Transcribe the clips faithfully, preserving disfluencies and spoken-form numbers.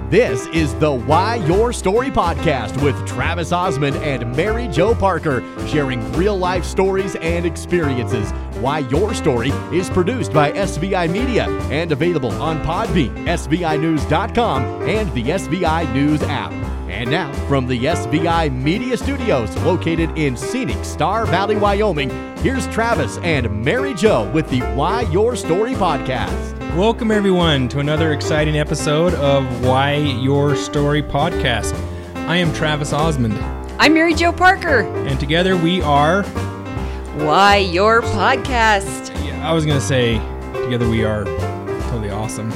This is the Why Your Story podcast with Travis Osmond and Mary Jo Parker, sharing real-life stories and experiences. Why Your Story is produced by S V I Media and available on Podbean, S V I news dot com, and the S V I News app. And now, from the S V I Media Studios, located in scenic Star Valley, Wyoming, here's Travis and Mary Jo with the Why Your Story podcast. Welcome, everyone, to another exciting episode of Why Your Story podcast. I am Travis Osmond. I'm Mary Jo Parker. And together we are... Why Your Podcast. Yeah, I was going to say, together we are totally awesome.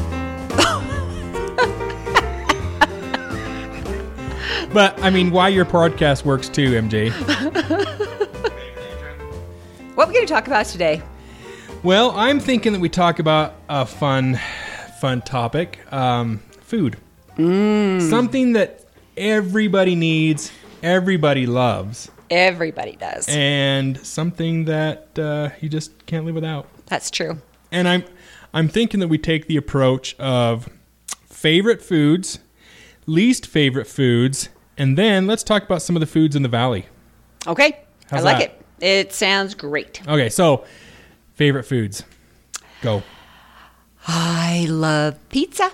But, I mean, Why Your Podcast works too, M J. What are we going to talk about today? Well, I'm thinking that we talk about a fun, fun topic, um, food. Mm. Something that everybody needs, everybody loves. Everybody does. And something that uh, you just can't live without. That's true. And I'm, I'm thinking that we take the approach of favorite foods, least favorite foods, and then let's talk about some of the foods in the valley. Okay. How's I like that? it. It sounds great. Okay, so... favorite foods. Go. I love pizza.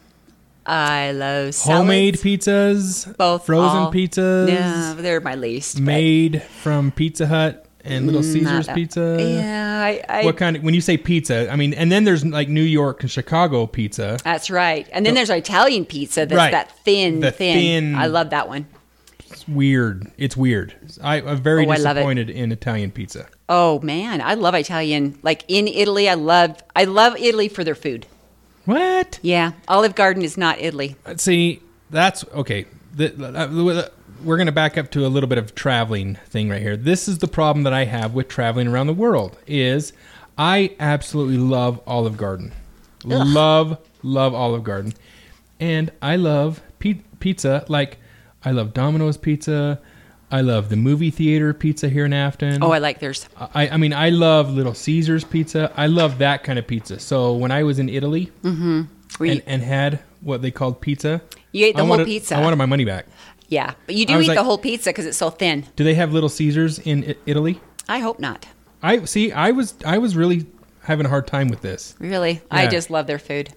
I love salads. Homemade pizzas. Both. Frozen all. pizzas. Yeah, they're my least. Made from Pizza Hut and Little Caesars Not- pizza. Yeah. I, I, What kind of, when you say pizza, I mean, and then there's like New York and Chicago pizza. That's right. And then there's Italian pizza that's Right. that thin, The thin. thin- I love that one. It's weird. It's weird. I, I'm very Oh, I love it. disappointed in Italian pizza. Oh man, I love Italian. Like in Italy, I love I love Italy for their food. What? Yeah, Olive Garden is not Italy. See, that's okay. The, uh, we're going to back up to a little bit of traveling thing right here. This is the problem that I have with traveling around the world is I absolutely love Olive Garden. Ugh. Love, love Olive Garden. And I love pi- pizza. Like, I love Domino's Pizza. I love the movie theater pizza here in Afton. Oh, I like theirs. I, I mean, I love Little Caesars pizza. I love that kind of pizza. So when I was in Italy Mm-hmm. Were you, and, and had what they called pizza, you ate the I whole wanted, pizza. I wanted my money back. Yeah, but you I do was eat like- the whole pizza because it's so thin. Do they have Little Caesars in I- Italy? I hope not. I see. I was I was really having a hard time with this. Really, I Yeah. just love their food.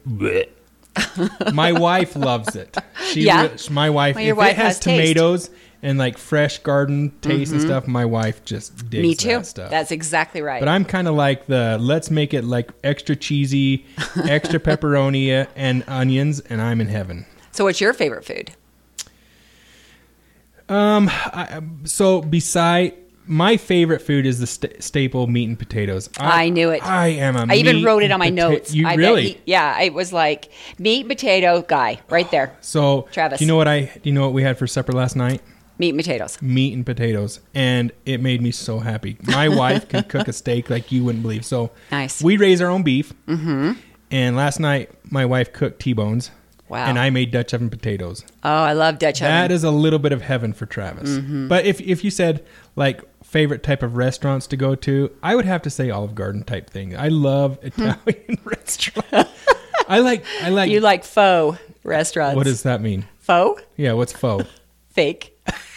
My wife loves it. She Yeah? re- my wife. Well, your if wife it has, has taste. tomatoes and like fresh garden taste and stuff, my wife just digs Me too. that stuff. That's exactly right. But I'm kind of like the let's make it like extra cheesy, extra pepperoni and onions, and I'm in heaven. So, what's your favorite food? Um. I, so beside my favorite food is the st- staple meat and potatoes. I knew it. I am a I even meat wrote it and on my pota- notes. You I really? Bet he, yeah, it was like meat and potato guy right there. So, Travis. do you know what I? Do you know what we had for supper last night? Meat and potatoes. Meat and potatoes, and it made me so happy. My wife can cook a steak like you wouldn't believe. So, Nice. we raise our own beef. Mm-hmm. And last night, my wife cooked T-bones. Wow. And I made Dutch oven potatoes. Oh, I love Dutch oven. That is a little bit of heaven for Travis. Mm-hmm. But if if you said like favorite type of restaurants to go to, I would have to say Olive Garden type thing. I love Italian restaurants. I like I like. You like faux restaurants. What does that mean? faux? Yeah, what's faux? Fake.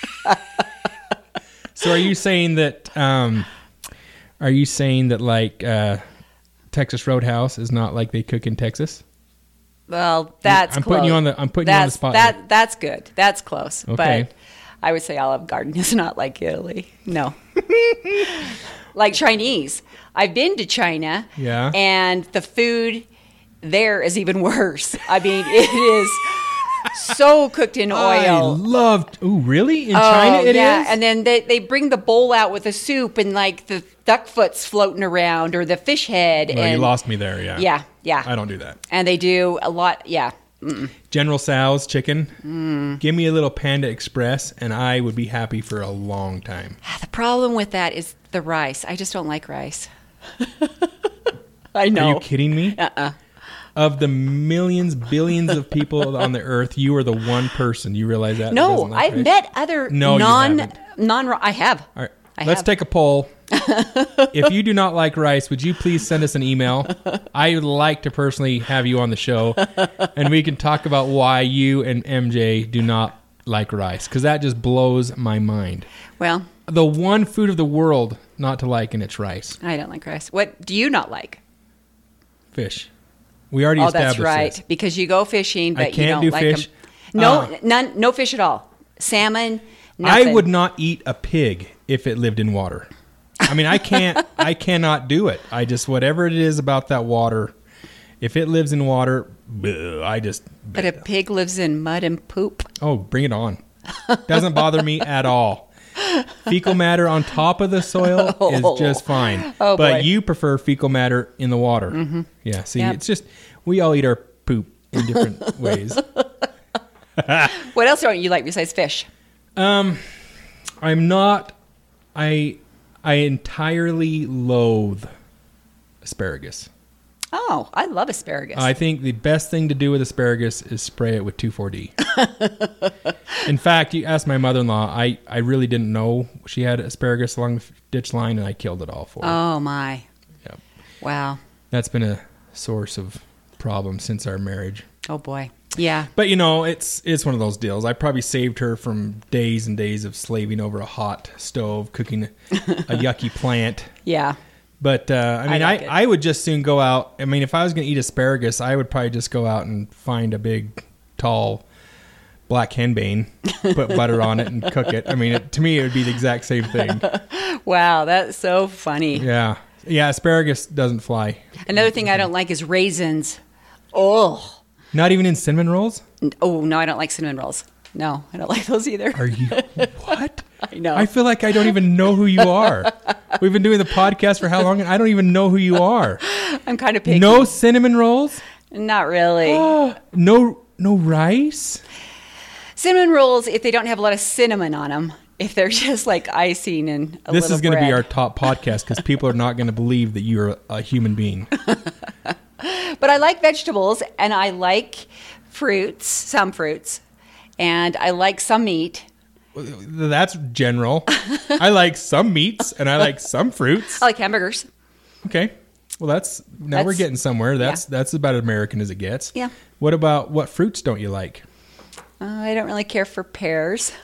So are you saying that? Um, are you saying that like uh, Texas Roadhouse is not like they cook in Texas? Well, that's I'm close. putting you on the- I'm putting you on the That's- spot That that's good. That's close. Okay. But I would say Olive Garden is not like Italy. No. Like Chinese. I've been to China. Yeah. And the food there is even worse. I mean, it is so cooked in I oil. loved. Oh, really? In Oh, China, it is. yeah. And then they, they bring the bowl out with the soup and like the duck foot's floating around or the fish head. Well, and you lost me there. Yeah. Yeah, yeah. I don't do that. And they do a lot. Yeah. General Tso's chicken. Mm. Give me a little Panda Express, and I would be happy for a long time. The problem with that is the rice. I just don't like rice. I know. Are you kidding me? Uh-uh. Of the millions, billions of people on the earth, you are the one person. You realize that? that No, doesn't like I've rice? met other No, you non haven't. non. I have. Are, I I Let's have. take a poll. If you do not like rice, would you please send us an email? I would like to personally have you on the show, and we can talk about why you and M J do not like rice, because that just blows my mind. Well, The one food of the world not to like, and it's rice. I don't like rice. What do you not like? Fish. We already Oh, established that's right. this. Because you go fishing, but I you can't don't do like fish. them. No, Uh, none, no fish at all. Salmon. Nothing. I would not eat a pig if it lived in water. I mean, I can't. I cannot do it. I just whatever it is about that water. If it lives in water, bleh, I just. But a pig lives in mud and poop. Oh, bring it on. Doesn't bother me at all. Fecal matter on top of the soil Oh. is just fine. Oh, but boy. you prefer fecal matter in the water. Mm-hmm. Yeah, see, Yep. it's just, we all eat our poop in different ways. What else don't you like besides fish? Um, I'm not, I, I entirely loathe asparagus. Oh, I love asparagus. I think the best thing to do with asparagus is spray it with two four D. In fact, you asked my mother-in-law, I, I really didn't know she had asparagus along the ditch line, and I killed it all for her. oh my. Yep. Wow. That's been a source of problems since our marriage. Oh boy. Yeah. But, you know, it's it's one of those deals. I probably saved her from days and days of slaving over a hot stove, cooking a, a yucky plant. Yeah. But, uh, I mean, I, like it. I would just soon go out. I mean, if I was going to eat asparagus, I would probably just go out and find a big, tall, black henbane, put butter on it, and cook it. I mean, it, to me, it would be the exact same thing. Wow, that's so funny. Yeah. Yeah, asparagus doesn't fly. Another thing I don't like is raisins. Oh. Not even in cinnamon rolls? Oh, no, I don't like cinnamon rolls. No, I don't like those either. Are you... What? I know. I feel like I don't even know who you are. We've been doing the podcast for how long, and I don't even know who you are. I'm kind of picky. No cinnamon rolls? Not really. No no rice? Cinnamon rolls, if they don't have a lot of cinnamon on them, if they're just like icing and a This little is going to be bread. our top podcast because people are not going to believe that you're a human being. But I like vegetables, and I like fruits, some fruits, and I like some meat. That's general. I like some meats and I like some fruits. I like hamburgers. Okay. Well, that's now we're That's- getting somewhere. That's that's about as American as it gets. Yeah. What about what fruits don't you like? Uh, I don't really care for pears.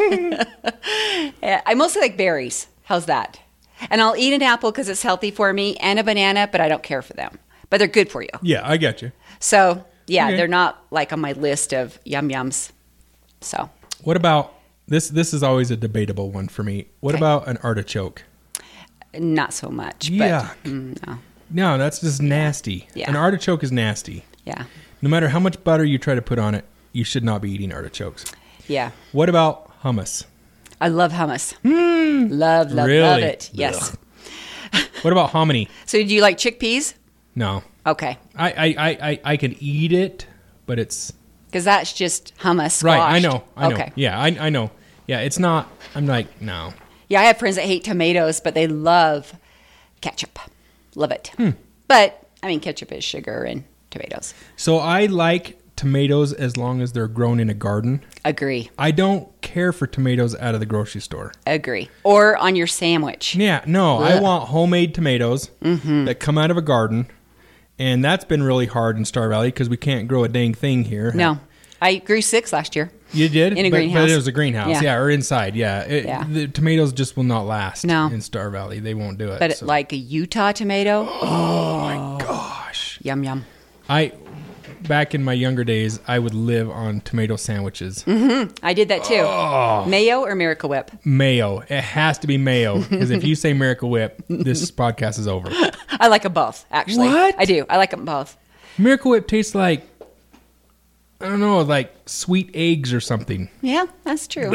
I mostly like berries. How's that? And I'll eat an apple because it's healthy for me, and a banana, but I don't care for them. But they're good for you. Yeah, I get you. So, yeah, Okay. they're not like on my list of yum yums. So, What about this? This is always a debatable one for me. What Okay. about an artichoke? not so much. Yuck. But, mm, no. No, that's just nasty. Yeah. An artichoke is nasty. Yeah. No matter how much butter you try to put on it, you should not be eating artichokes. Yeah. What about hummus? I love hummus. love, love, love really? it. Yes. What about hominy? So, do you like chickpeas? No. Okay. I, I, I, I, I can eat it, but it's... Because that's just hummus. Right, I squashed. know. I know. Okay. Yeah, I, I know. Yeah, it's not... I'm like, no. Yeah, I have friends that hate tomatoes, but they love ketchup. Love it. Hmm. But, I mean, ketchup is sugar and tomatoes. So I like tomatoes as long as they're grown in a garden. Agree. I don't care for tomatoes out of the grocery store. Agree. Or on your sandwich. Yeah, no, I Ugh. want homemade tomatoes Mm-hmm. that come out of a garden. And that's been really hard in Star Valley because we can't grow a dang thing here. No. I grew six last year. You did? In a but, greenhouse. But it was a greenhouse, yeah, Yeah. or inside, yeah. It, Yeah. The tomatoes just will not last No. in Star Valley. They won't do it. But so. like a Utah tomato, oh my gosh. yum, yum. I, back in my younger days, I would live on tomato sandwiches. I did that too. Oh. Mayo or Miracle Whip? Mayo. It has to be mayo because if you say Miracle Whip, this podcast is over. I like them both, actually. What? I do. I like them both. Miracle Whip tastes like, I don't know, like sweet eggs or something. Yeah, that's true.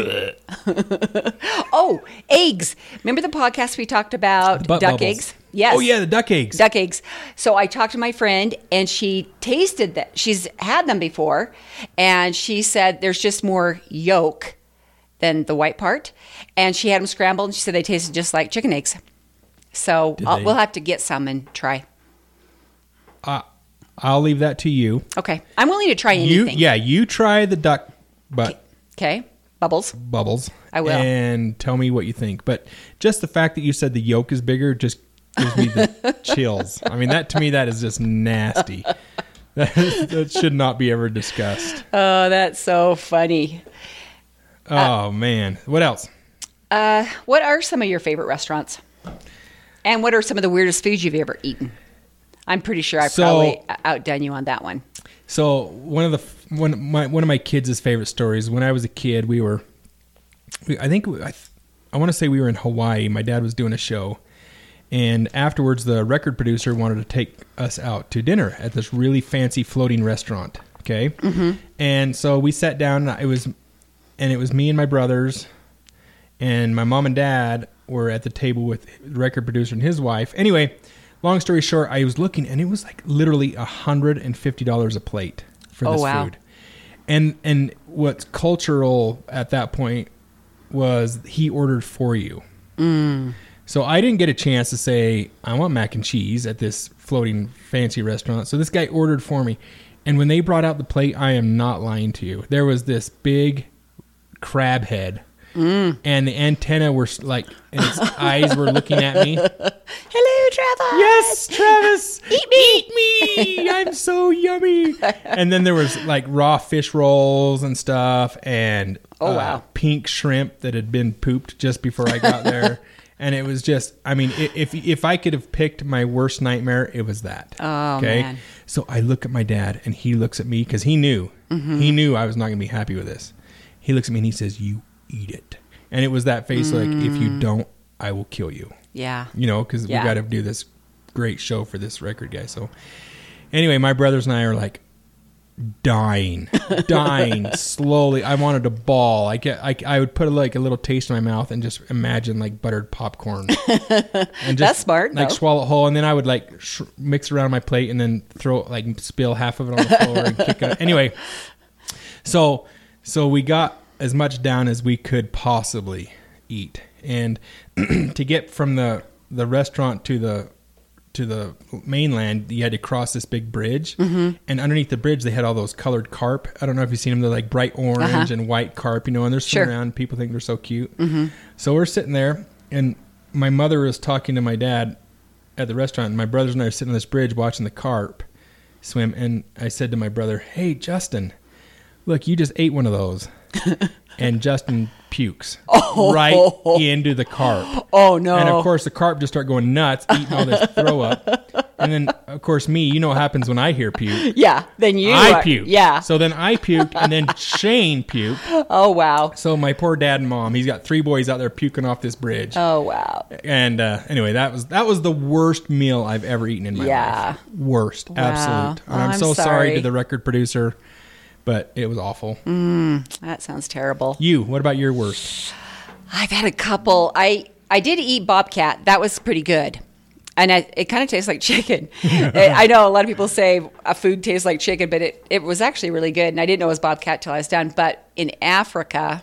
Oh, eggs. Remember the podcast we talked about Butt duck bubbles. eggs? Yes. Oh yeah, the duck eggs. Duck eggs. So I talked to my friend and she tasted that. She's had them before and she said there's just more yolk than the white part. And she had them scrambled and she said they tasted just like chicken eggs. So Did I'll, they? we'll have to get some and try. Uh, I'll leave that to you. Okay. I'm willing to try You, anything. yeah, you try the duck butt. Okay. Bubbles. Bubbles. I will. And tell me what you think. But just the fact that you said the yolk is bigger just gives me the chills. I mean, that to me, that is just nasty. That, is, that should not be ever discussed. Oh, that's so funny. Oh, uh, man. What else? Uh, what are some of your favorite restaurants? And what are some of the weirdest foods you've ever eaten? I'm pretty sure I've so, probably outdone you on that one. So one of the one of my one of my kids' favorite stories. When I was a kid, we were, we, I think I, I want to say we were in Hawaii. My dad was doing a show, and afterwards, the record producer wanted to take us out to dinner at this really fancy floating restaurant. Okay, mm-hmm. And so we sat down. And it was, and it was me and my brothers, and my mom and dad were at the table with the record producer and his wife. Anyway. Long story short, I was looking, and it was like literally one hundred fifty dollars a plate for this oh, wow. food. And and what's cultural at that point was he ordered for you. Mm. So I didn't get a chance to say, I want mac and cheese at this floating fancy restaurant. So this guy ordered for me. And when they brought out the plate, I am not lying to you. There was this big crab head. Mm. And the antenna were like, and its eyes were looking at me. Hello, Travis. Yes, Travis. Eat me. Eat me. I'm so yummy. And then there was like raw fish rolls and stuff, and oh, uh, wow. pink shrimp that had been pooped just before I got there. And it was just, I mean, if if I could have picked my worst nightmare, it was that. Oh, okay? man. So I look at my dad, and he looks at me because he knew. Mm-hmm. He knew I was not going to be happy with this. He looks at me, and he says, you eat it. And it was that face mm. like, if you don't, I will kill you. Yeah. You know, because yeah. we got to do this great show for this record guy. So anyway, my brothers and I are like dying, dying slowly. I wanted to bawl. I get, I, I would put like a little taste in my mouth and just imagine like buttered popcorn. And just, that's smart. Like though. swallow it whole, and then I would like sh- mix around my plate and then throw like spill half of it on the floor and kick it. Anyway, so so we got as much down as we could possibly eat, and to get from the the restaurant to the to the mainland, you had to cross this big bridge, mm-hmm. and underneath the bridge they had all those colored carp. I don't know if you've seen them. They're like bright orange uh-huh. and white carp, you know, and they're swimming sure. around. People think they're so cute. Mm-hmm. So we're sitting there, and my mother was talking to my dad at the restaurant, and my brothers and I are sitting on this bridge watching the carp swim, and I said to my brother, hey, Justin, look, you just ate one of those. And Justin pukes oh. right into the carp. Oh, no. And, of course, the carp just start going nuts, eating all this throw up. And then, of course, me, you know what happens when I hear puke. Yeah, then you. I are, puke. Yeah. So then I puked, and then Shane puked. Oh, wow. So my poor dad and mom, he's got three boys out there puking off this bridge. Oh, wow. And uh, anyway, that was that was the worst meal I've ever eaten in my yeah. life. Worst. Wow. Absolute. Oh, And I'm, I'm so sorry. sorry to the record producer. But it was awful. Mm, that sounds terrible. You, what about your worst? I've had a couple. I, I did eat Bobcat. That was pretty good. And I, it kind of tastes like chicken. I know a lot of people say a food tastes like chicken, but it, it was actually really good. And I didn't know it was Bobcat till I was done. But in Africa,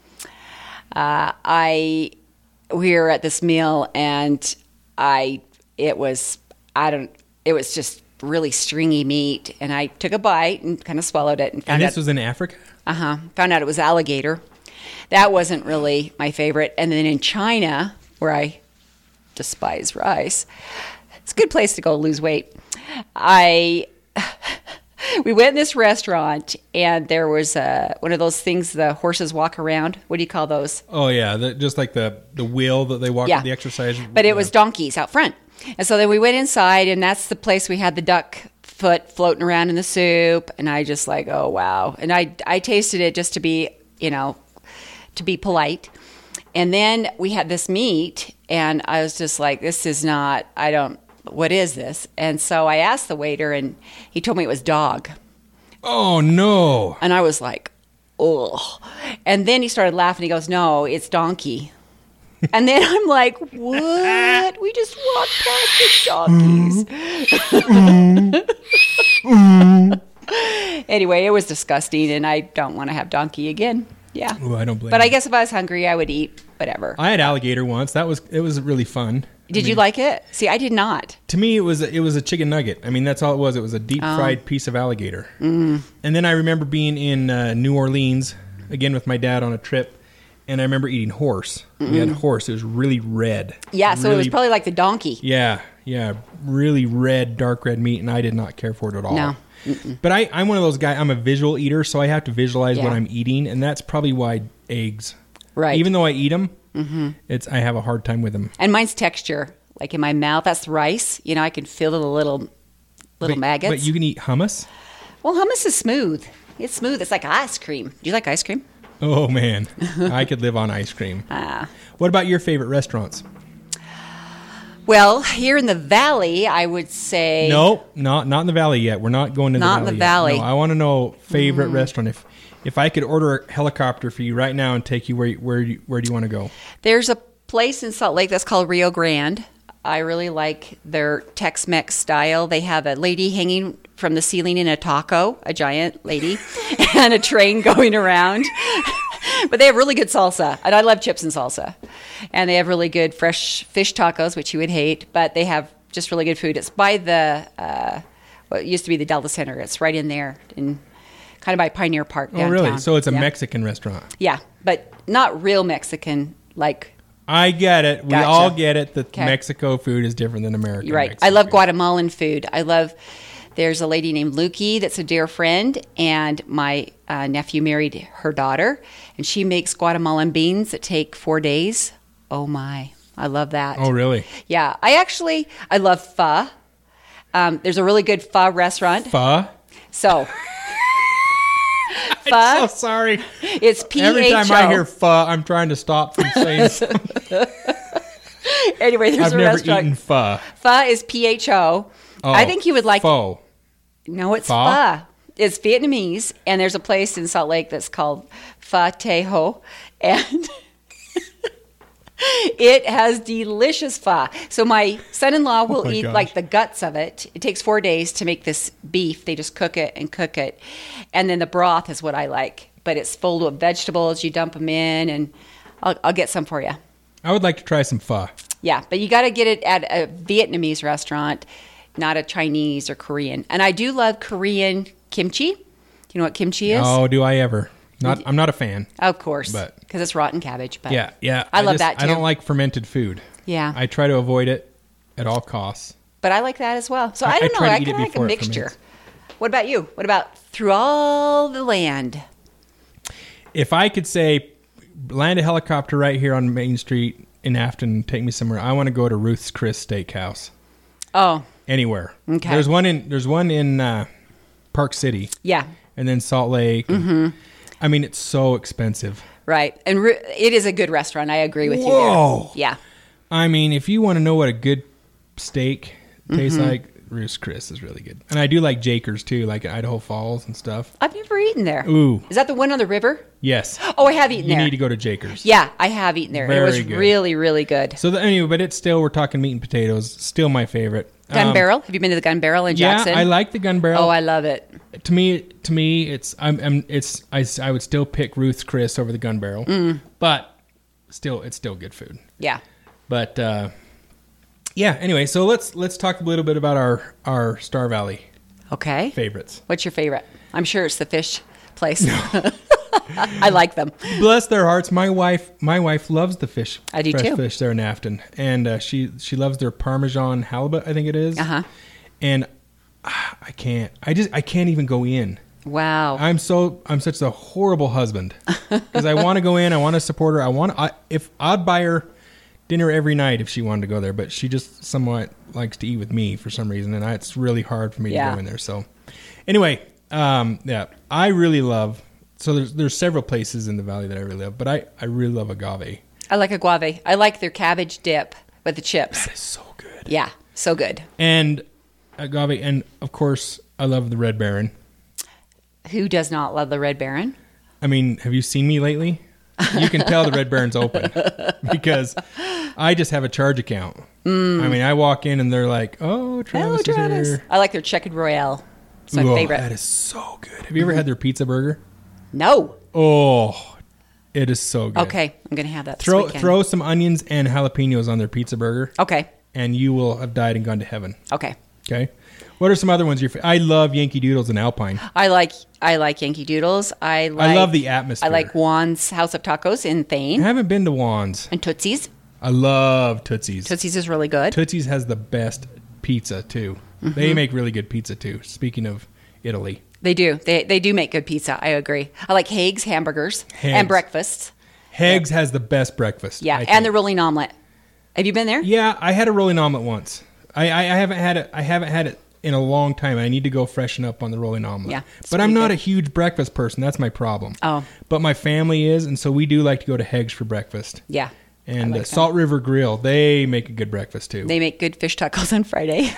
uh, I we were at this meal, and I it was I don't it was just really stringy meat, and I took a bite and kind of swallowed it and found And this out, was in Africa? uh-huh found out it was alligator. That wasn't really my favorite. And then in China, where I despise rice, it's a good place to go lose weight. I we went in this restaurant, and there was uh, one of those things the horses walk around. What do you call those? Oh yeah, the, just like the the wheel that they walk, Yeah. the exercise. But it yeah. was donkeys out front. And so then we went inside, and that's the place we had the duck foot floating around in the soup. And I just like, oh, wow. And I, I tasted it just to be, you know, to be polite. And then we had this meat, and I was just like, this is not, I don't, what is this? And so I asked the waiter, and he told me it was dog. Oh, no. And I was like, oh. And then he started laughing. He goes, no, it's donkey. And then I'm like, what? We just walked past the donkeys. Anyway, it was disgusting, and I don't want to have donkey again. Yeah. Ooh, I don't blame But you. I guess if I was hungry, I would eat whatever. I had alligator once. That was it was really fun. Did I mean, you like it? See, I did not. To me, it was a, it was a chicken nugget. I mean, that's all it was. It was a deep fried Oh. piece of alligator. Mm. And then I remember being in uh, New Orleans again with my dad on a trip, and I remember eating horse. Mm-mm. We had horse. It was really red. Yeah, so really, it was probably like the donkey. Yeah, yeah, really red, dark red meat, and I did not care for it at all. No. Mm-mm. But I, I'm one of those guys, I'm a visual eater, so I have to visualize Yeah. what I'm eating, and that's probably why eggs. Right. Even though I eat them, mm-hmm. it's I have a hard time with them. And mine's texture. Like in my mouth, that's rice. You know, I can feel the little little but, maggots. But you can eat hummus? Well, hummus is smooth. It's smooth. It's like ice cream. Do you like ice cream? Oh, man. I could live on ice cream. Ah. What about your favorite restaurants? Well, here in the valley, I would say... No, not not in the valley yet. We're not going to the Not valley in the yet. valley. No, I want to know favorite mm. restaurant. If if I could order a helicopter for you right now and take you where you- where you, where do you want to go? There's a place in Salt Lake that's called Rio Grande. I really like their Tex-Mex style. They have a lady hanging from the ceiling in a taco, a giant lady, and a train going around. But they have really good salsa, and I love chips and salsa. And they have really good fresh fish tacos, which you would hate, but they have just really good food. It's by the, uh, what used to be the Delta Center. It's right in there, in kind of by Pioneer Park downtown. Oh, really? So it's a yeah. Mexican restaurant. Yeah, but not real Mexican, like... I get it. We Gotcha. all get it that Okay. Mexico food is different than American. You're right. Mexican I love food. Guatemalan food. I love... There's a lady named Lukey that's a dear friend, and my uh, nephew married her daughter, and she makes Guatemalan beans that take four days. Oh, my. I love that. Oh, really? Yeah. I actually... I love pho. Um, there's a really good pho restaurant. Pho? So... pho. I'm so sorry. It's P H O. Every time I hear pho, I'm trying to stop from saying something. Anyway, there's I've a never restaurant. eaten pho. Pho is P H O. Oh, I think you would like... pho. No, it's Pho? pho. It's Vietnamese, and there's a place in Salt Lake that's called Pho Tay Ho, and it has delicious pho. So my son-in-law will Oh my eat gosh. like the guts of it. It takes four days to make this beef. They just cook it and cook it, and then the broth is what I like. But it's full of vegetables. You dump them in, and I'll, I'll get some for you. I would like to try some pho. Yeah, but you got to get it at a Vietnamese restaurant, not a Chinese or Korean. And I do love Korean kimchi. Do you know what kimchi is? Oh, do I ever? Not. I'm not a fan. Of course, But- because it's rotten cabbage. But Yeah, yeah. I love just- that too. I don't like fermented food. Yeah, I try to avoid it at all costs. but I like that as well. So I- I, don't I know. try to I eat it kind of like a before it mixture. ferments. What about you? What about through all the land? If I could say, land a helicopter right here on Main Street in Afton, take me somewhere. I want to go to Ruth's Chris Steakhouse. Oh, Anywhere. Okay. There's one in. There's one in uh, Park City, yeah, and then Salt Lake. Mm-hmm. I mean, it's so expensive. right. And re- it is a good restaurant. I agree with you Whoa. there. Yeah. I mean, if you want to know what a good steak tastes Mm-hmm. like, Ruth's Chris is really good. And I do like Jakers too, like in Idaho Falls and stuff. I've never eaten there. Ooh, Is that the one on the river? yes. Oh, I have eaten You there. need to go to Jakers. Yeah, I have eaten there. Very it was good. really, really good. So the, anyway, but it's still, we're talking meat and potatoes. Still my favorite. Gun Um, Barrel. Have you been to the Gun Barrel in Yeah, Jackson? I like the Gun Barrel. Oh, I love it. to me, to me, it's I'm, I'm it's I, I would still pick Ruth's Chris over the Gun Barrel, Mm. but still, it's still good food. Yeah. But uh, yeah. Anyway, so let's let's talk a little bit about our our Star Valley Okay. favorites. What's your favorite? I'm sure it's the fish place. I like them. Bless their hearts. My wife, my wife loves the fish. I do fresh too. Fish there in Afton, and uh, she she loves their Parmesan halibut. I think it is. Uh huh. And ah, I can't. I just I can't even go in. Wow. I'm so I'm such a horrible husband because I want to go in. I want to support her. I want. I if I'd buy her dinner every night if she wanted to go there, but she just somewhat likes to eat with me for some reason, and I, it's really hard for me Yeah. to go in there. So anyway, um, yeah, I really love. So there's there's several places in the valley that I really love, but I I really love Agave. I like agave. I like their cabbage dip with the chips. That is so good. Yeah, so good. And Agave, and of course I love the Red Baron. Who does not love the Red Baron? I mean, have you seen me lately? You can tell the Red Baron's open because I just have a charge account. Mm. I mean, I walk in and they're like, "Oh, Travis Hello, is Travis. here." I like their Chicken Royale. It's my Ooh, favorite. That is so good. Have you ever had their pizza burger? No. Oh, it is so good. Okay, I'm gonna have that. This Throw weekend. throw some onions and jalapenos on their pizza burger, Okay. and you will have died and gone to heaven. Okay. Okay. What are some other ones? You're, I love Yankee Doodles and Alpine. I like I like Yankee Doodles. I like, I love the atmosphere. I like Juan's House of Tacos in I Thane haven't been to Juan's. and Tootsie's. I love Tootsie's. Tootsie's is really good. Tootsie's has the best pizza, too. Mm-hmm. They make really good pizza, too. Speaking of Italy. They do. They they do make good pizza. I agree. I like Haig's hamburgers Haig's. and breakfasts. Haig's has the best breakfast. Yeah, I and think. the rolling omelet. Have you been there? Yeah, I had a rolling omelet once. I, I, I haven't had it. I haven't had it in a long time. I need to go freshen up on the rolling omelet. Yeah, it's but I'm pretty not good. a huge breakfast person. That's my problem. Oh. But my family is, and so we do like to go to Haig's for breakfast. Yeah. I And like uh, that. Salt River Grill, they make a good breakfast too. They make good fish tacos on Friday.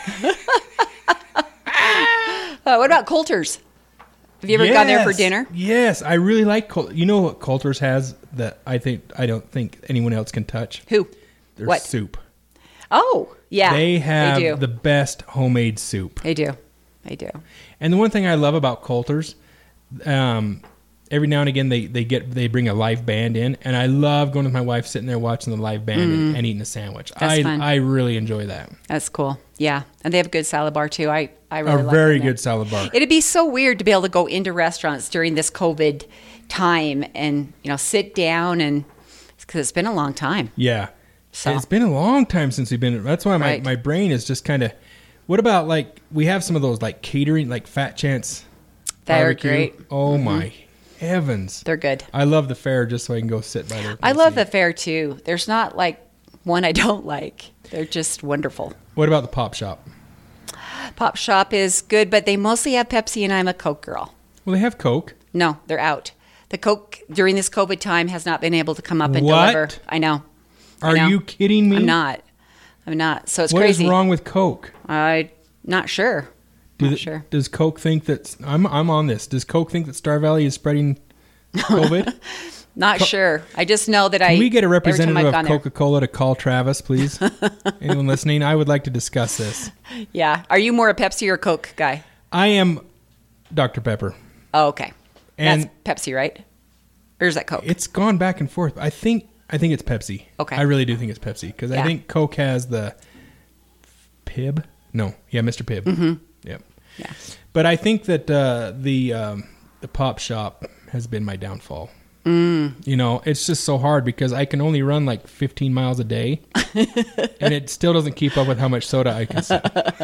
uh, what about Coulter's? Have you ever gone there for Yes. dinner? Yes, I really like Coulter. You know what Coulter's has that I think I don't think anyone else can touch? Who? Their What? soup. Oh, yeah. They have they do. the best homemade soup. They do. They do. And the one thing I love about Coulter's, um, every now and again they, they get they bring a live band in, and I love going with my wife, sitting there watching the live band and, and eating a sandwich. Mm. That's I fun. I really enjoy that. That's cool. Yeah. And they have a good salad bar too. I, I really A like very them there. good salad bar. It'd be so weird to be able to go into restaurants during this COVID time and, you know, sit down and, because it's been a long time. Yeah. So. It's been a long time since we've been. That's why my, Right. my brain is just kind of. What about like we have some of those like catering, like Fat Chance They're barbecue. great. Oh my heavens! They're good. I love the fair just so I can go sit by there. I love the fair too. There's not like one I don't like. They're just wonderful. What about the Pop Shop? Pop Shop is good, but they mostly have Pepsi and I'm a Coke girl. Well, they have Coke. No, they're out. The Coke during this COVID time has not been able to come up and What? deliver. I know. I Are know. you kidding me? I'm not. I'm not. So it's What is crazy. wrong with Coke? I'm not sure. Do Not the- sure. Does Coke think that I'm I'm on this? Does Coke think that Star Valley is spreading COVID? Not sure. I just know that I. Can we get a every time representative I've of gone there- Coca-Cola to call Travis, please? Anyone listening? I would like to discuss this. Yeah. Are you more a Pepsi or Coke guy? I am Doctor Pepper. Oh, okay. And- That's Pepsi, right? Or is that Coke? It's gone back and forth. I think I think it's Pepsi. Okay. I really do think it's Pepsi because I Yeah. think Coke has the Pibb. No, yeah, Mister Pibb. Mm-hmm. Yep. Yeah. But I think that uh, the um, the Pop Shop has been my downfall. Mm. You know, it's just so hard because I can only run like fifteen miles a day, and it still doesn't keep up with how much soda I consume.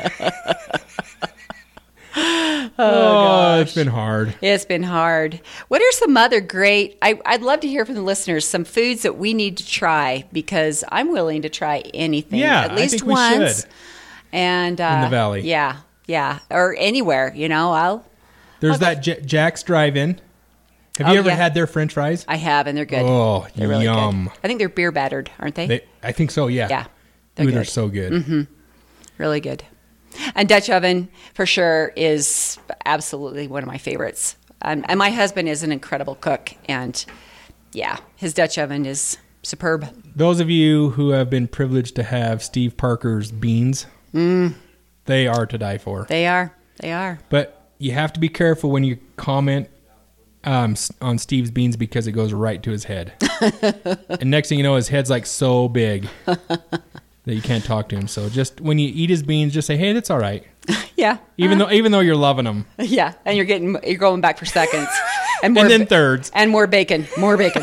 oh, it's been hard. It's been hard. What are some other great? I, I'd love to hear from the listeners some foods that we need to try because I'm willing to try anything. Yeah, at I least think we once. should. And uh, In the valley. yeah, yeah, or anywhere. You know, I'll. There's I'll go- that J- Jack's Drive-In. Have Oh, you ever yeah. had their French fries? I have, and they're good. Oh, they're really yum. good. I think they're beer battered, aren't they? They, I think so. Yeah. Yeah, they're Ooh, they're good. so good. Really good. And Dutch oven for sure is absolutely one of my favorites. Um, and my husband is an incredible cook, and yeah, his Dutch oven is superb. Those of you who have been privileged to have Steve Parker's beans, they are to die for. They are. They are. But you have to be careful when you comment um, s- on Steve's beans because it goes right to his head. And next thing you know, his head's like so big that you can't talk to him. So just when you eat his beans, just say, "Hey, that's all right." Yeah. Even though even though you're loving them. Yeah, and you're getting you're going back for seconds, and more And then ba- thirds. and more bacon, more bacon.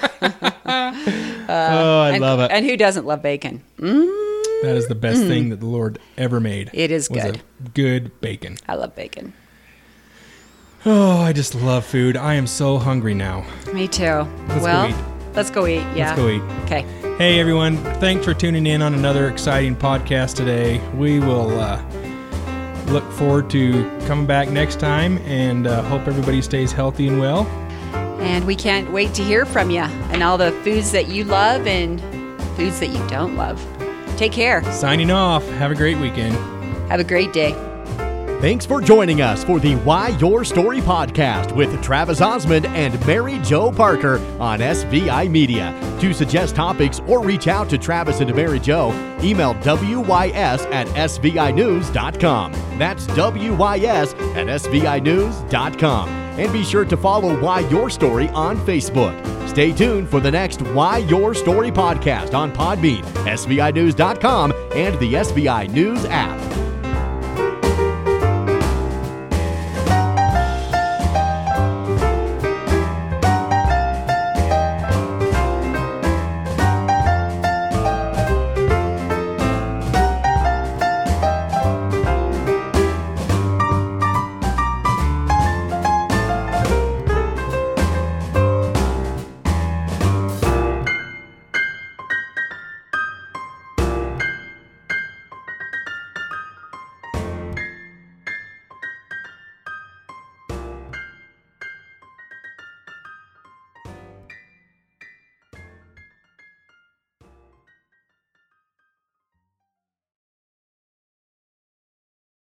oh, I and, love it. And who doesn't love bacon? Mm, That is the best thing that the Lord ever made. It is was good. a good bacon. I love bacon. Oh, I just love food. I am so hungry now. Me too. Let's go well, eat. let's go eat. Yeah. Let's go eat. Okay. Hey, everyone. Thanks for tuning in on another exciting podcast today. We will uh, look forward to coming back next time and uh, hope everybody stays healthy and well. And we can't wait to hear from you and all the foods that you love and foods that you don't love. Take care. Signing off. Have a great weekend. Have a great day. Thanks for joining us for the Why Your Story podcast with Travis Osmond and Mary Jo Parker on S V I Media. To suggest topics or reach out to Travis and Mary Jo, email W Y S at S V I news dot com. That's W Y S at S V I news dot com. And be sure to follow Why Your Story on Facebook. Stay tuned for the next Why Your Story podcast on Podbean, S V I news dot com, and the S V I News app.